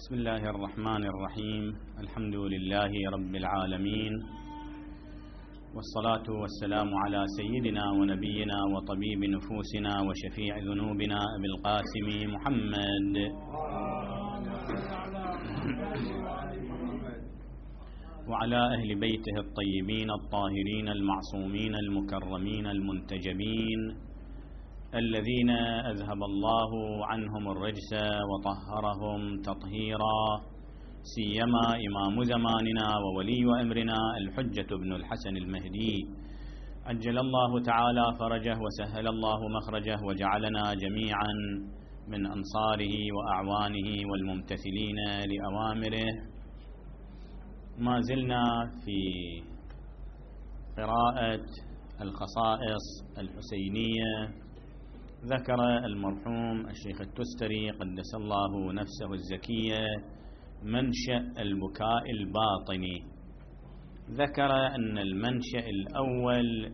بسم الله الرحمن الرحيم. الحمد لله رب العالمين، والصلاة والسلام على سيدنا ونبينا وطبيب نفوسنا وشفيع ذنوبنا أبي القاسم محمد وعلى أهل بيته الطيبين الطاهرين المعصومين المكرمين المنتجبين الذين أذهب الله عنهم الرجس وطهرهم تطهيرا، سيما إمام زماننا وولي أمرنا الحجة بن الحسن المهدي، عجل الله تعالى فرجه وسهل الله مخرجه وجعلنا جميعا من أنصاره وأعوانه والممتثلين لأوامره. ما زلنا في قراءة الخصائص الحسينية. ذكر المرحوم الشيخ التستري قدس الله نفسه الزكية منشأ البكاء الباطني. ذكر أن المنشأ الأول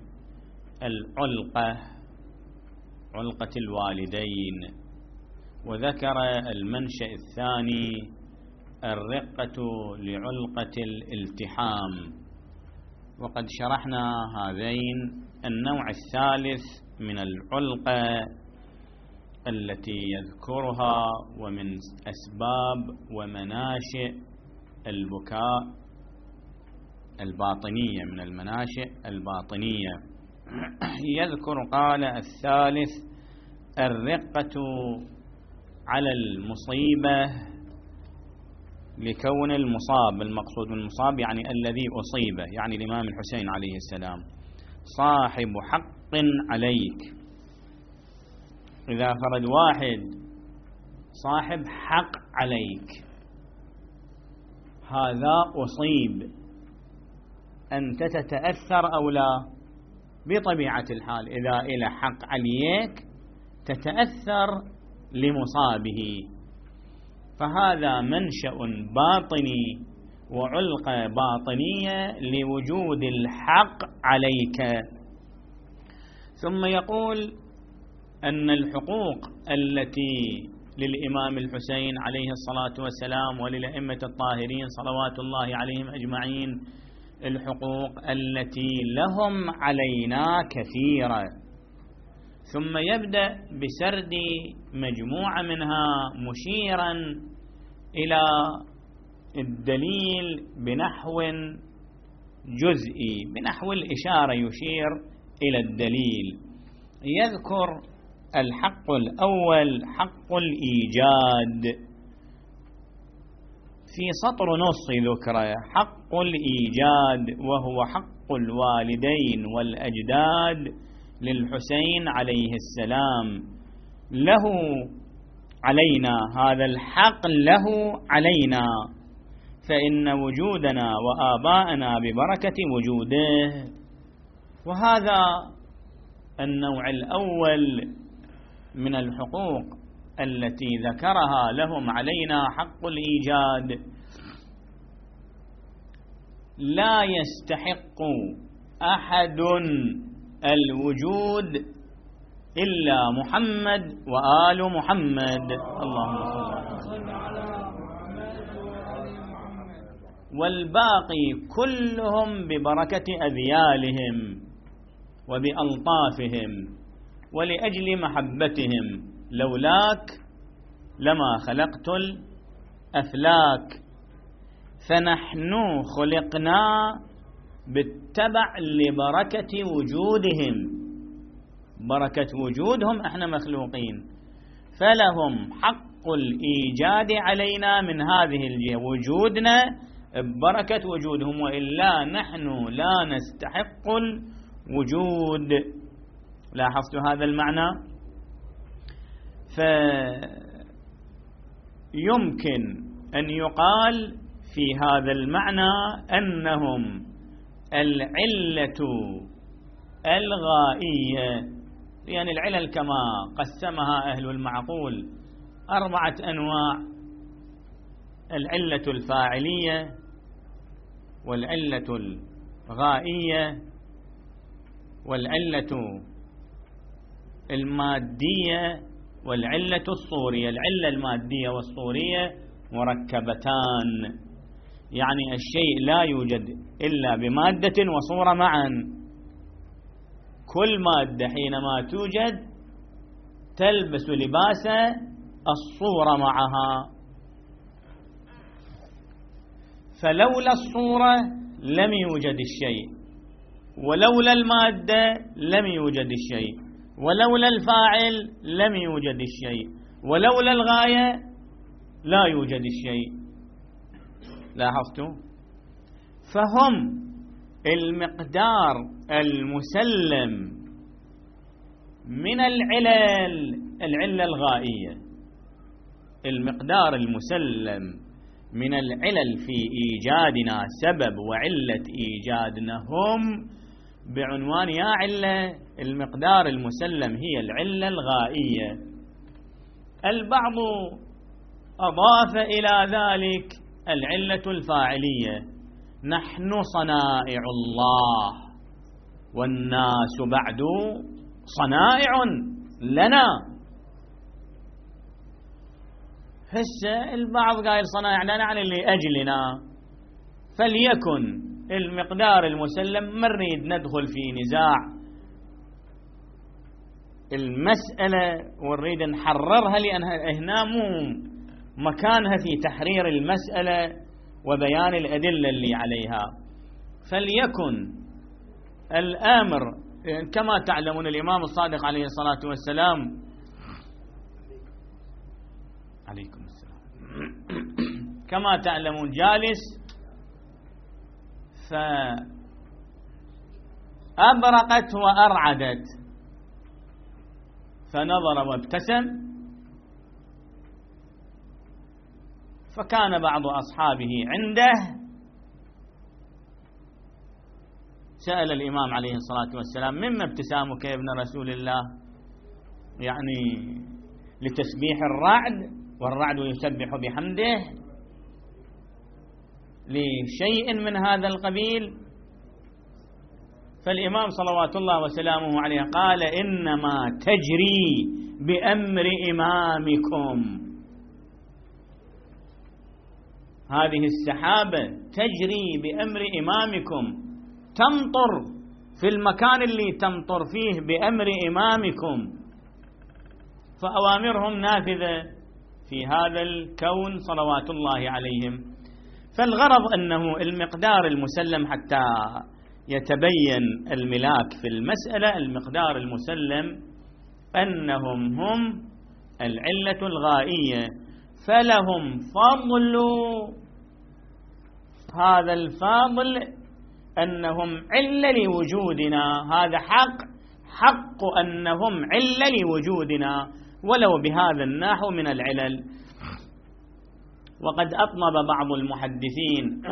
علقة الوالدين، وذكر المنشأ الثاني الرقة لعلقة الالتحام. وقد شرحنا هذين. النوع الثالث من العلقة التي يذكرها ومن أسباب ومناشئ البكاء الباطنية، من المناشئ الباطنية، يذكر قال الثالث الرقة على المصيبة لكون المصاب، المقصود من المصاب يعني الذي أصيبه، يعني الإمام الحسين عليه السلام، صاحب حق عليك. إذا فرد واحد صاحب حق عليك، هذا أصيب، أنت تتأثر أو لا؟ بطبيعة الحال إذا إلى حق عليك تتأثر لمصابه، فهذا منشأ باطني وعلقة باطنية لوجود الحق عليك. ثم يقول أن الحقوق التي للإمام الحسين عليه الصلاة والسلام وللأئمة الطاهرين صلوات الله عليهم أجمعين، الحقوق التي لهم علينا كثيرة. ثم يبدأ بسرد مجموعة منها مشيرا إلى الدليل بنحو جزئي، بنحو الإشارة، يشير إلى الدليل. يذكر الحق الأول حق الإيجاد، في سطر نص ذكره حق الإيجاد، وهو حق الوالدين والأجداد للحسين عليه السلام، له علينا، هذا الحق له علينا، فإن وجودنا وآباءنا ببركة وجوده. وهذا النوع الأول من الحقوق التي ذكرها لهم علينا حق الإيجاد. لا يستحق أحد الوجود إلا محمد وآل محمد، اللهم صل على محمد، والباقي كلهم ببركة أذيالهم وبألطافهم ولأجل محبتهم. لولاك لما خلقت الأفلاك، فنحن خلقنا بالتبع لبركة وجودهم، بركة وجودهم احنا مخلوقين، فلهم حق الإيجاد علينا من هذه الجهة، وجودنا ببركة وجودهم، وإلا نحن لا نستحق الوجود. لاحظت هذا المعنى؟ فيمكن أن يقال في هذا المعنى أنهم العلة الغائية، يعني العلل كما قسمها أهل المعقول 4 أنواع: العلة الفاعلية، والعلة الغائية، والعلة المادية، والعلة الصورية. العلة المادية والصورية مركبتان، يعني الشيء لا يوجد إلا بمادة وصورة معا. كل مادة حينما توجد تلبس لباس الصورة معها، فلولا الصورة لم يوجد الشيء، ولولا المادة لم يوجد الشيء، ولولا الفاعل لم يوجد الشيء، ولولا الغاية لا يوجد الشيء. لاحظتوا؟ فهم المقدار المسلم من العلة الغائية، المقدار المسلم من العلل في إيجادنا، سبب وعلة إيجادنا، هم بعنوان يا علة المقدار المسلم هي العلة الغائية. البعض أضاف إلى ذلك العلة الفاعلية، نحن صنائع الله والناس بعد صنائع لنا. هسه البعض قايل صنائع لنا يعني لأجلنا، فليكن المقدار المسلم. ما نريد ندخل في نزاع المسألة ونريد نحررها، لأن هنا مو مكانها في تحرير المسألة وبيان الأدلة اللي عليها. فليكن الأمر كما تعلمون الإمام الصادق عليه الصلاة والسلام عليكم السلام كما تعلمون جالس، فأبرقت وأرعدت، فنظر وابتسم، فكان بعض أصحابه عنده سأل الإمام عليه الصلاة والسلام: مما ابتسامك يا ابن رسول الله؟ يعني لتسبيح الرعد، والرعد يسبح بحمده، لشيء من هذا القبيل؟ فالإمام صلوات الله وسلامه عليه قال: إنما تجري بأمر إمامكم، هذه السحابة تجري بأمر إمامكم، تمطر في المكان اللي تمطر فيه بأمر إمامكم، فأوامرهم نافذة في هذا الكون صلوات الله عليهم. فالغرض أنه المقدار المسلم حتى يتبين الملاك في المسألة، المقدار المسلم أنهم هم العلة الغائية، فلهم فضل، هذا الفاضل أنهم علة لوجودنا، هذا حق أنهم علة لوجودنا ولو بهذا النحو من العلل. وقد أطنب بعض المحدثين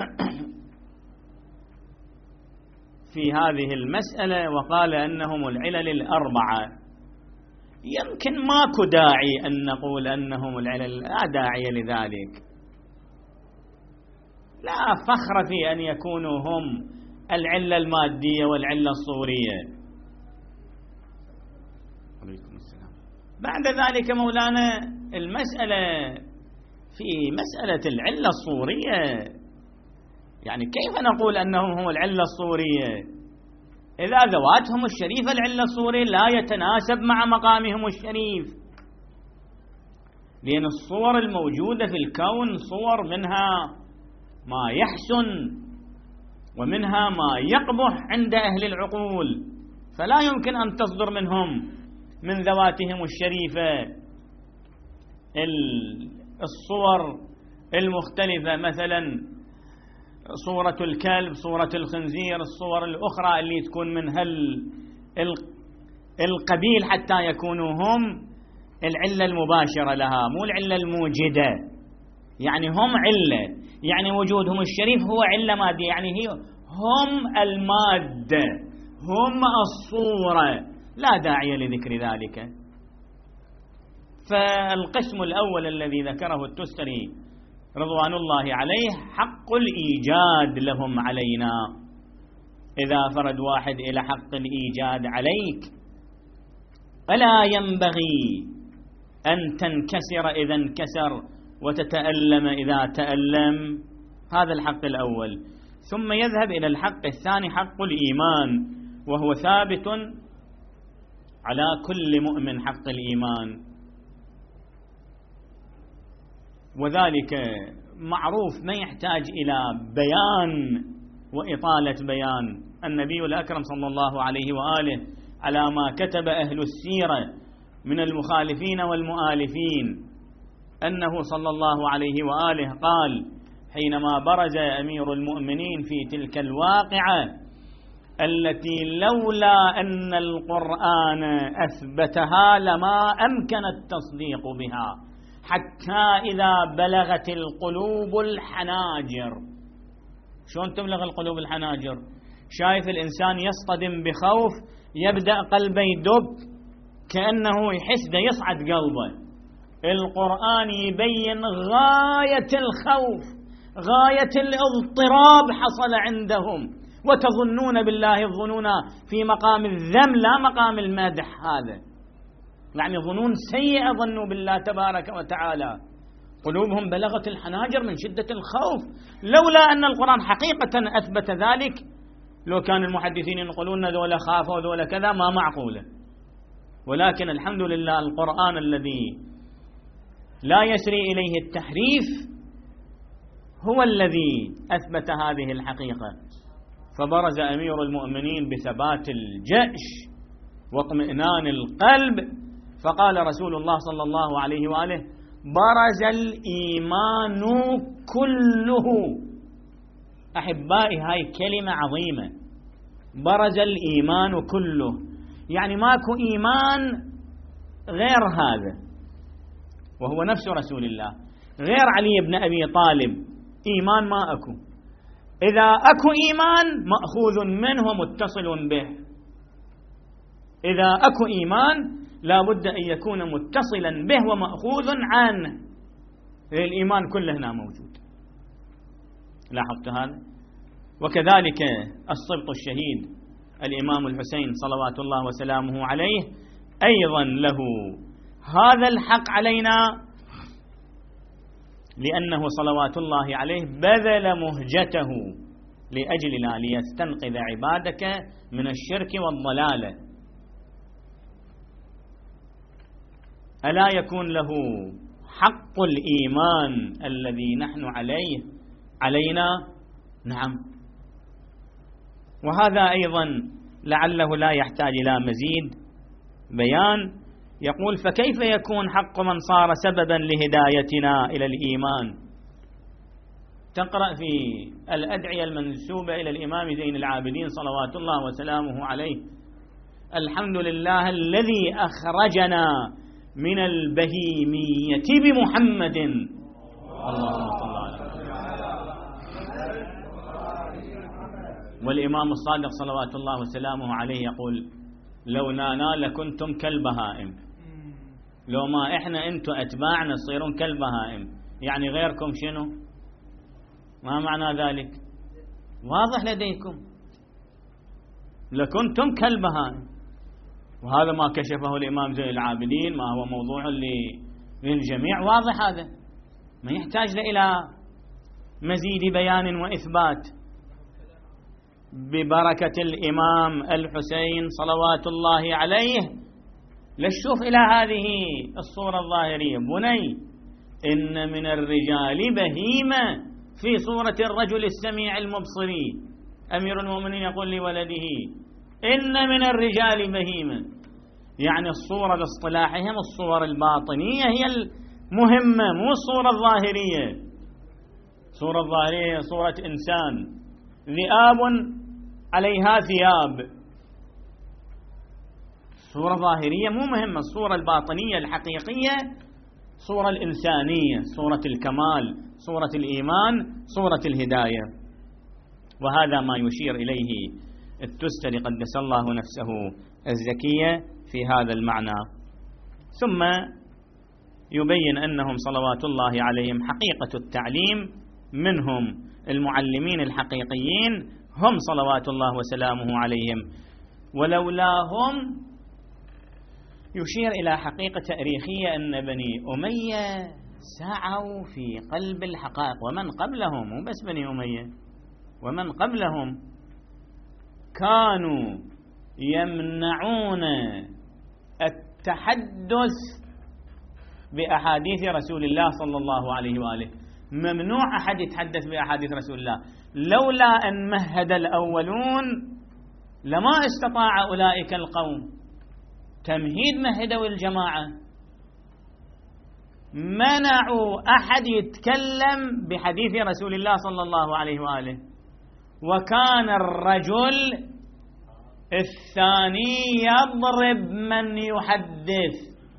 في هذه المسألة وقال أنهم العلل الأربعة. يمكن ماكو داعي أن نقول أنهم العلل، لا داعي لذلك، لا فخر في أن يكونوا هم العلة المادية والعلة الصورية. عليكم السلام. بعد ذلك مولانا المسألة في مسألة العلة الصورية، يعني كيف نقول أنهم هم العلة الصورية إذا ذواتهم الشريفة العلة الصورية لا يتناسب مع مقامهم الشريف؟ لأن الصور الموجودة في الكون صور منها ما يحسن ومنها ما يقبح عند أهل العقول، فلا يمكن أن تصدر منهم من ذواتهم الشريفة الصور المختلفة، مثلا صورة الكلب، صورة الخنزير، الصور الأخرى اللي تكون من القبيل حتى يكونوا هم العلة المباشرة لها، مو العلة الموجدة. يعني هم علة، يعني وجودهم الشريف هو علة مادية، يعني هم المادة، هم الصورة، لا داعي لذكر ذلك. فالقسم الأول الذي ذكره التستري رضوان الله عليه حق الإيجاد لهم علينا. إذا فرد واحد إلى حق الإيجاد عليك فلا ينبغي أن تنكسر إذا انكسر وتتألم إذا تألم. هذا الحق الأول. ثم يذهب إلى الحق الثاني، حق الإيمان، وهو ثابت على كل مؤمن، حق الإيمان، وذلك معروف ما يحتاج إلى بيان وإطالة بيان. النبي الأكرم صلى الله عليه وآله على ما كتب أهل السيرة من المخالفين والمؤالفين أنه صلى الله عليه وآله قال حينما برز أمير المؤمنين في تلك الواقعة التي لولا أن القرآن أثبتها لما أمكن التصديق بها حتى إذا بلغت القلوب الحناجر. شلون تبلغ القلوب الحناجر؟ شايف الإنسان يصطدم بخوف، يبدأ قلبه يدق كأنه يحس ده يصعد قلبه. القرآن يبين غاية الخوف، غاية الاضطراب حصل عندهم، وتظنون بالله الظنون في مقام الذم لا مقام المدح. هذا يعني ظنون سيئة ظنوا بالله تبارك وتعالى، قلوبهم بلغت الحناجر من شدة الخوف. لولا أن القرآن حقيقة أثبت ذلك، لو كان المحدثين يقولون ذولا خافوا ذولا كذا ما معقولة، ولكن الحمد لله القرآن الذي لا يسري إليه التحريف هو الذي أثبت هذه الحقيقة. فبرز أمير المؤمنين بثبات الجأش واطمئنان القلب، فقال رسول الله صلى الله عليه وآله برز الإيمان كله. أحبائي هاي كلمة عظيمة، برز الإيمان كله، يعني ماكو إيمان غير هذا، وهو نفس رسول الله، غير علي بن أبي طالب إيمان ما أكو. إذا أكو إيمان مأخوذ منه ومتصل به، إذا أكو إيمان لا بد أن يكون متصلا به ومأخوذ عنه. الإيمان كله هنا موجود، لاحظت هذا؟ وكذلك الصبط الشهيد الإمام الحسين صلوات الله وسلامه عليه أيضا له هذا الحق علينا، لأنه صلوات الله عليه بذل مهجته لأجلنا ليستنقذ عبادك من الشرك والضلالة. ألا يكون له حق الإيمان الذي نحن عليه علينا؟ نعم. وهذا أيضا لعله لا يحتاج إلى مزيد بيان. يقول فكيف يكون حق من صار سببا لهدايتنا إلى الإيمان؟ تقرأ في الأدعية المنسوبة إلى الإمام زين العابدين صلوات الله وسلامه عليه الحمد لله الذي أخرجنا من البهيمية بمحمد. اللهم صل على والإمام الصادق صلوات الله وسلامه عليه يقول لولانا لكنتم كالبهائم، لو ما إحنا أنتم أتباعنا تصيرون كالبهائم، يعني غيركم شنو؟ ما معنى ذلك؟ واضح لديكم، لكنتم كالبهائم. وهذا ما كشفه الإمام زين العابدين، ما هو موضوع للجميع، واضح هذا، ما يحتاج إلى مزيد بيان وإثبات. ببركة الإمام الحسين صلوات الله عليه لشوف إلى هذه الصورة الظاهرية. بني إن من الرجال بهيمة في صورة الرجل السميع المبصري. أمير المؤمنين يقول لولده إن من الرجال بهيمة، يعني الصورة الاصطلاحية الصور الباطنية هي المهمة، مو الصورة الظاهرية. الصورة الظاهرية صورة إنسان ذئاب عليها ثياب، صورة ظاهرية مو مهمة. الصورة الباطنية الحقيقية صورة الإنسانية، صورة الكمال، صورة الإيمان، صورة الهداية. وهذا ما يشير إليه التستري قدس الله نفسه الزكية في هذا المعنى. ثم يبين أنهم صلوات الله عليهم حقيقة التعليم منهم المعلمين الحقيقيين هم صلوات الله وسلامه عليهم، ولولاهم يشير إلى حقيقة تاريخية أن بني أمية سعوا في قلب الحقائق. ومن قبلهم، مو بس بني أمية، ومن قبلهم كانوا يمنعون التحدث بأحاديث رسول الله صلى الله عليه وآله. ممنوع أحد يتحدث بأحاديث رسول الله. لولا أن مهد الأولون لما استطاع أولئك القوم تمهيد مهدوا الجماعة. منعوا أحد يتكلم بحديث رسول الله صلى الله عليه وآله. وكان الرجل الثاني يضرب من يحدث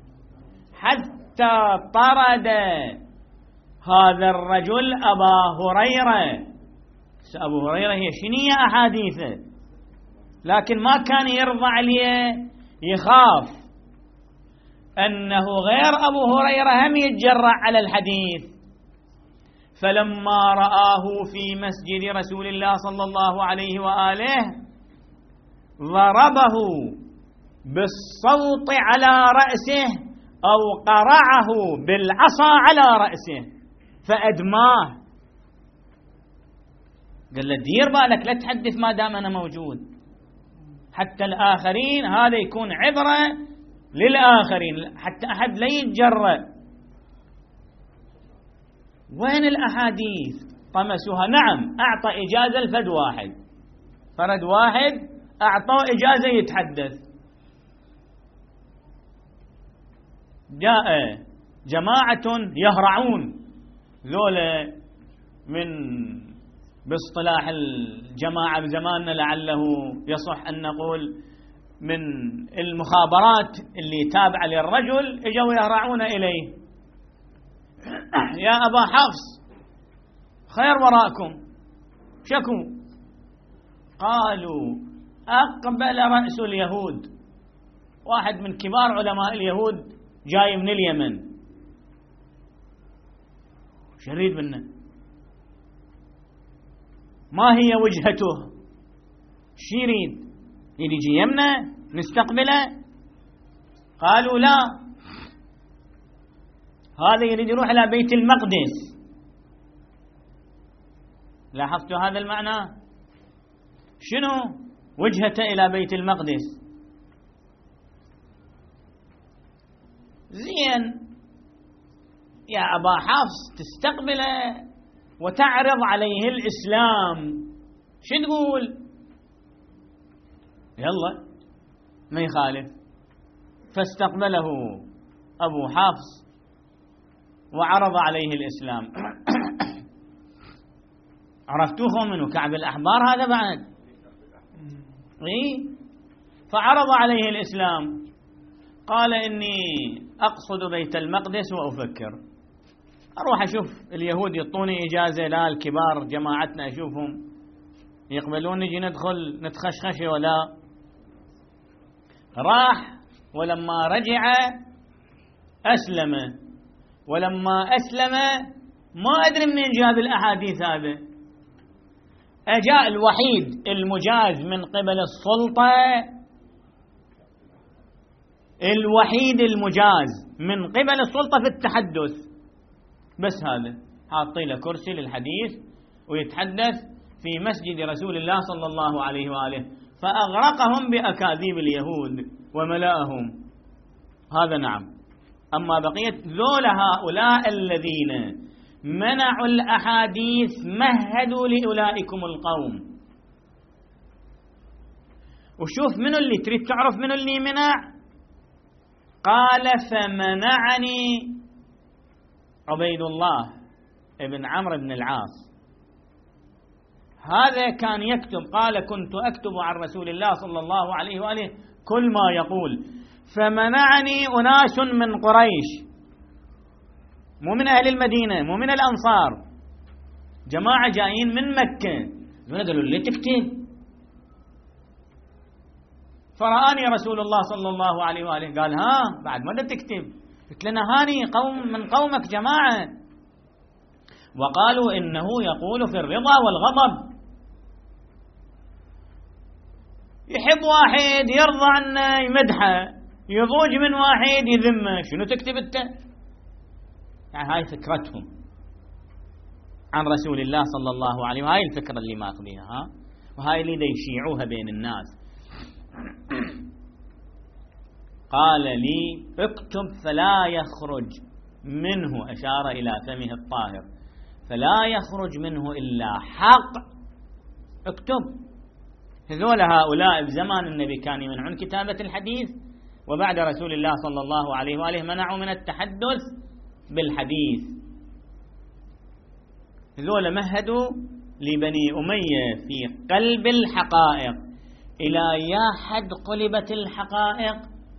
حتى طرد هذا الرجل أبا هريرة. أبو هريرة هي شنية أحاديثه، لكن ما كان يرضى عليه، يخاف أنه غير أبو هريرة هم يتجرع على الحديث. فلما رآه في مسجد رسول الله صلى الله عليه وآله ضربه بالصوت على رأسه أو قرعه بالعصا على رأسه فأدماه. قال له دير بالك لا تحدث ما دام أنا موجود، حتى الآخرين هذا يكون عبرة للآخرين، حتى أحد لا يتجرأ. وين الأحاديث؟ طمسوها. نعم، أعطى إجازة لفرد واحد، فرد واحد أعطاه إجازة يتحدث. جاء جماعة يهرعون، ذولا من باصطلاح الجماعة بزماننا لعله يصح أن نقول من المخابرات اللي تابعة للرجل، اجوا يهرعون إليه: يا أبا حفص خير وراءكم، شكوا. قالوا: أقبل رأس اليهود، واحد من كبار علماء اليهود جاي من اليمن، شريد منه، ما هي وجهته؟ شو يريد؟ يجي يمنا نستقبله؟ قالوا: لا، هذا يريد يروح إلى بيت المقدس. لاحظتوا هذا المعنى؟ شنو وجهته إلى بيت المقدس؟ زين يا أبا حفص تستقبله وتعرض عليه الإسلام، شو تقول؟ يلا ما يخالف. فاستقبله أبو حفص وعرض عليه الإسلام. عرفتوه منه كعب الأحبار هذا بعد؟ فعرض عليه الإسلام. قال: إني أقصد بيت المقدس وأفكر، أروح أشوف اليهود يعطوني إجازة، لا الكبار جماعتنا أشوفهم يقبلون نجي ندخل نتخشخش ولا. راح، ولما رجع أسلم، ولما أسلم ما أدري منين جاب الأحاديث هذا. أجاء الوحيد المجاز من قبل السلطة، الوحيد المجاز من قبل السلطة في التحدث، بس هذا حاطين له كرسي للحديث ويتحدث في مسجد رسول الله صلى الله عليه وآله، فأغرقهم بأكاذيب اليهود وملأهم. هذا نعم. أما بقية ذولا هؤلاء الذين منعوا الأحاديث مهدوا لأولئكم القوم. وشوف منو اللي تريد تعرف منو اللي منع. قال: فمنعني عبيد الله ابن عمرو بن العاص. هذا كان يكتب، قال: كنت أكتب عن رسول الله صلى الله عليه وآله كل ما يقول، فمنعني أناس من قريش، مو من أهل المدينة، مو من الأنصار، جماعة جايين من مكة، قالوا لي تكتب. فرآني رسول الله صلى الله عليه وآله قال: ها بعد ماذا تكتب؟ قلت لنا: هاني قوم من قومك جماعة، وقالوا إنه يقول في الرضا والغضب، يحب واحد يرضى عنه يمدحه، يضوج من واحد يذمه. شنو تكتب انت؟ يعني هاي فكرتهم عن رسول الله صلى الله عليه وسلم، هاي الفكرة اللي ماخذيها، وهاي اللي يشيعوها بين الناس. قال لي اكتب فلا يخرج منه، أشار إلى فمه الطاهر، فلا يخرج منه إلا حق. اكتب. هؤلاء بزمان النبي كانوا يمنعون كتابة الحديث، وبعد رسول الله صلى الله عليه وآله منعوا من التحدث بالحديث. هذول مهدوا لبني أمية في قلب الحقائق. إلى يا حد قلبت الحقائق.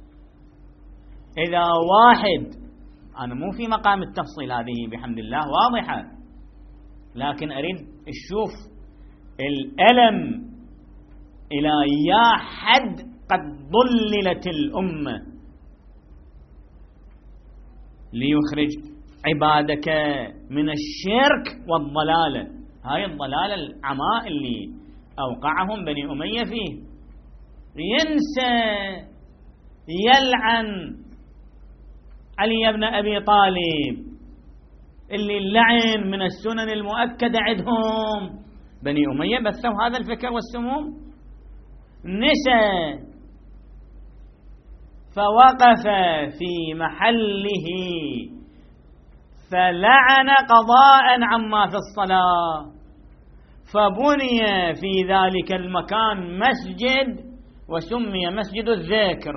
إذا واحد، أنا مو في مقام التفصيل، هذه بحمد الله واضحة، لكن أريد أشوف الألم إلى يا حد قد ضللت الأمة ليخرج عبادك من الشرك والضلالة. هاي الضلالة العماء اللي أوقعهم بني أمية فيه. ينسى يلعن علي بن أبي طالب اللي اللعن من السنن المؤكدة عندهم. بني أمية بثوا هذا الفكر والسموم. نسى فوقف في محله فلعن قضاء عما في الصلاة، فبني في ذلك المكان مسجد وسمي مسجد الذكر.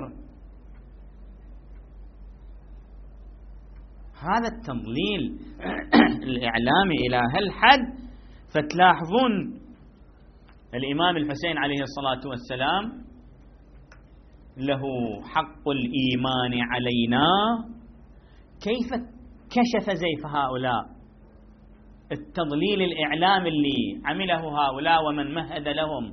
هذا التضليل الإعلامي إلى هالحد. فتلاحظون الإمام الحسين عليه الصلاة والسلام له حق الإيمان علينا. كيف كشف زيف هؤلاء التضليل الإعلامي اللي عمله هؤلاء ومن مهد لهم.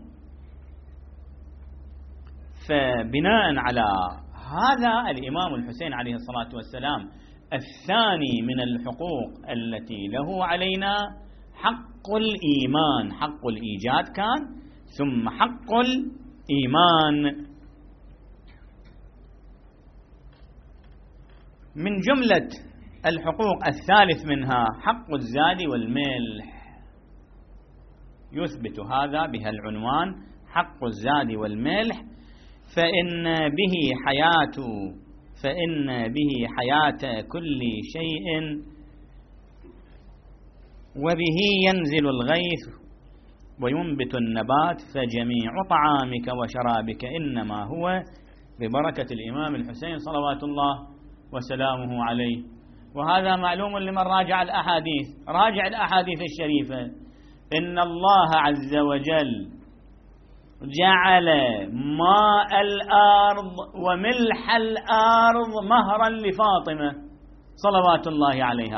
فبناء على هذا الإمام الحسين عليه الصلاة والسلام الثاني من الحقوق التي له علينا حق الإيمان. حق الإيجاد كان، ثم حق الإيمان. من جملة الحقوق الثالث منها حق الزاد والملح. يثبت هذا بهالعنوان حق الزاد والملح. فإن به حياة كل شيء، وبه ينزل الغيث وينبت النبات، فجميع طعامك وشرابك إنما هو ببركة الإمام الحسين صلوات الله وسلامه عليه. وهذا معلوم لمن راجع الأحاديث. راجع الأحاديث الشريفة. إن الله عز وجل جعل ماء الأرض وملح الأرض مهرا لفاطمة صلوات الله عليها.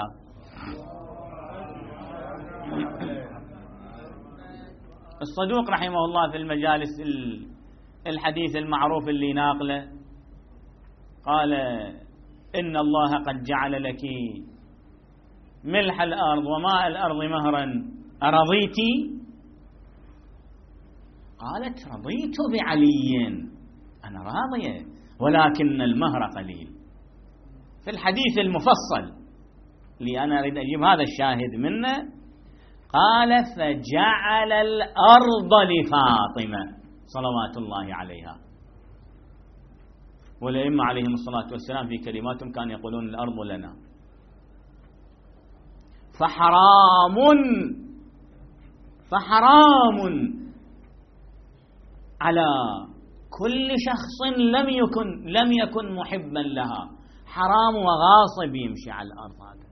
الصدوق رحمه الله في المجالس الحديث المعروف اللي ناقله قال إن الله قد جعل لك ملح الأرض وماء الأرض مهرا، أرضيتي؟ قالت رضيت بعلي، أنا راضية، ولكن المهر قليل. في الحديث المفصل اللي أنا أريد أجيب هذا الشاهد منه، قال فجعل الأرض لفاطمة صلوات الله عليها. والأئمة عليهم الصلاة والسلام في كلماتهم كانوا يقولون الأرض لنا. فحرام على كل شخص لم يكن محبا لها، حرام وغاصب يمشي على الأرض. هذا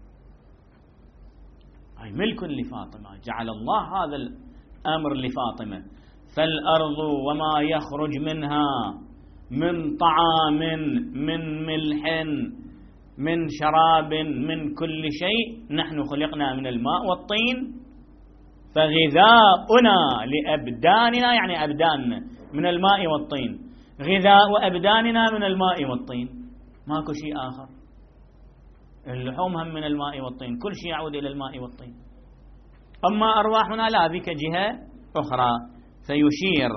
أي ملك لفاطمة، جعل الله هذا الأمر لفاطمة. فالأرض وما يخرج منها من طعام، من ملح، من شراب، من كل شيء، نحن خلقنا من الماء والطين، فغذاؤنا لأبداننا، يعني أبداننا من الماء والطين، غذاء أبداننا من الماء والطين، ماكو شيء آخر. اللحوم هم من الماء والطين، كل شيء يعود إلى الماء والطين. أما أرواحنا لا، ذيك جهة أخرى. فيشير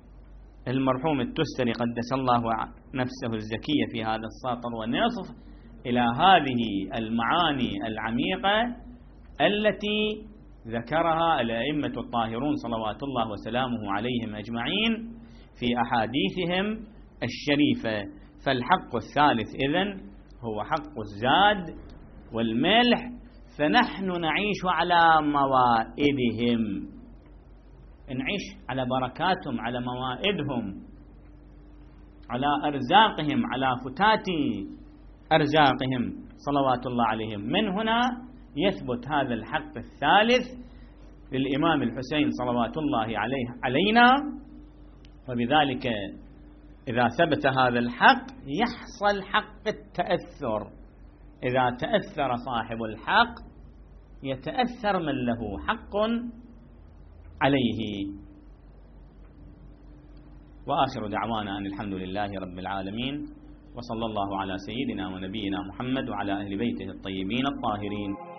المرحوم التستري قدس الله نفسه الزكية في هذا السطر ونصف إلى هذه المعاني العميقة التي ذكرها الأئمة الطاهرون صلوات الله وسلامه عليهم أجمعين في أحاديثهم الشريفة. فالحق الثالث إذن هو حق الزاد والملح، فنحن نعيش على موائدهم، نعيش على بركاتهم، على موائدهم، على أرزاقهم، على فتات أرزاقهم صلوات الله عليهم. من هنا يثبت هذا الحق الثالث للإمام الحسين صلوات الله عليه علينا. وبذلك إذا ثبت هذا الحق يحصل حق التأثر. إذا تأثر صاحب الحق يتأثر من له حق عليه. وآخر دعوانا أن الحمد لله رب العالمين، وصلى الله على سيدنا ونبينا محمد وعلى أهل بيته الطيبين الطاهرين.